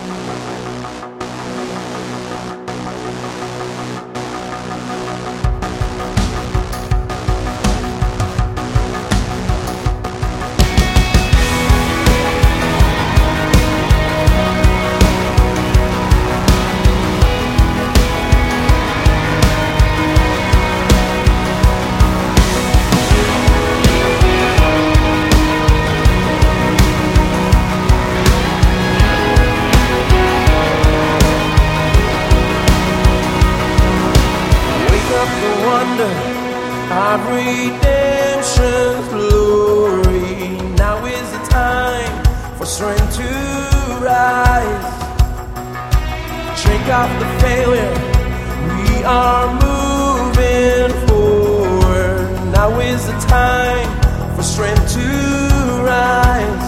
Of redemption's glory. Now is the time for strength to rise. Shake off the failure. We are moving forward. Now is the time for strength to rise.